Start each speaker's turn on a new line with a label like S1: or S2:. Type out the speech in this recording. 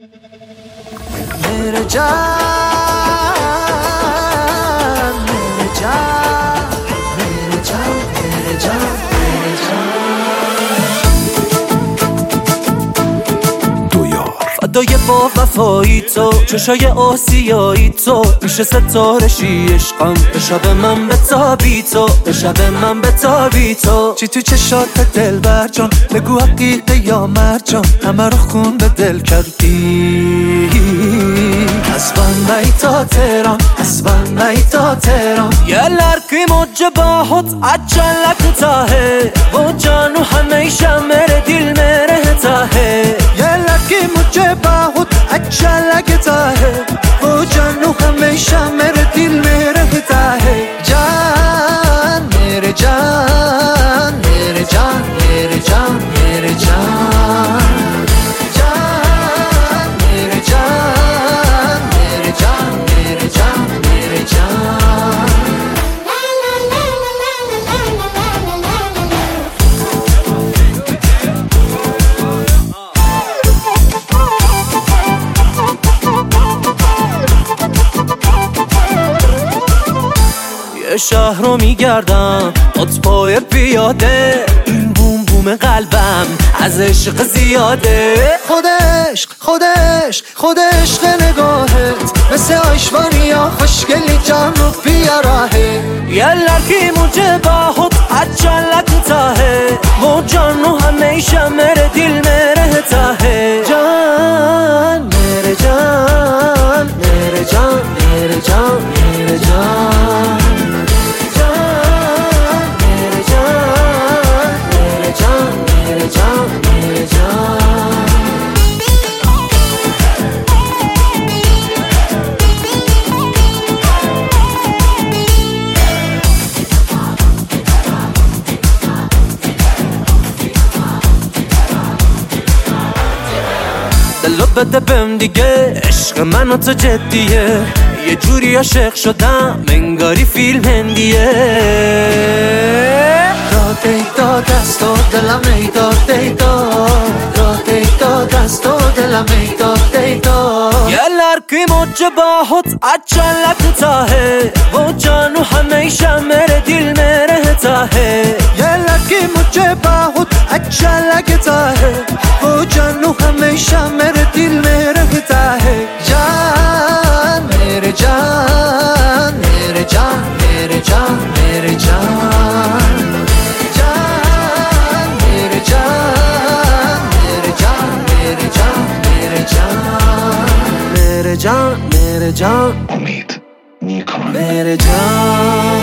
S1: मेरे जान मेरे जान मेरे जान मेरे जान मेरे जान دو یار فدای با وفایی تو چشای آسیایی تو میشه ستاره شی عشقم به شب من بتابی تو به شب من بتابی تو چی تو چشات دلبر جان بگو حقیقه یا مرجان همه رو خون به دل کردی از بندی تا تهران از بندی تا تهران yerler موجبات عجلك تاهه و جانو همیشه میره دل میره تاهه yerler موجبات عجلك تاهه و جانو همیشه میره دل میره تاهه جان میره جان میره جان میره جان میره جان یه شهر رو میگردم پای پیاده این بوم بوم قلبم از عشق زیاده خود عشق نگاهت مثل آیشوانیا خوشگلی جان رو بیاره yerler ki موجبات عجلك تاهه و جانو همیشه میره دل میره تاهه جان میره جان میره جان میره جان میره جان دلو بده بهم دیگه عشق من و تو جدیه یه جوری عاشق شدم انگاری فیلم هندیه داد دست و دلم ایداد داد دست و دلم ایداد yerler ki موجبات عجلك تاهه و جانو همیشه میره دل میره تاهه yerler ki موجبات عجلك تاهه و جانو همیشه میره دل میره تاهه جان میره جان میره جان میره جان میره جان मेरे जान मेरे जान
S2: उम्मीद नीक
S1: मेरे जान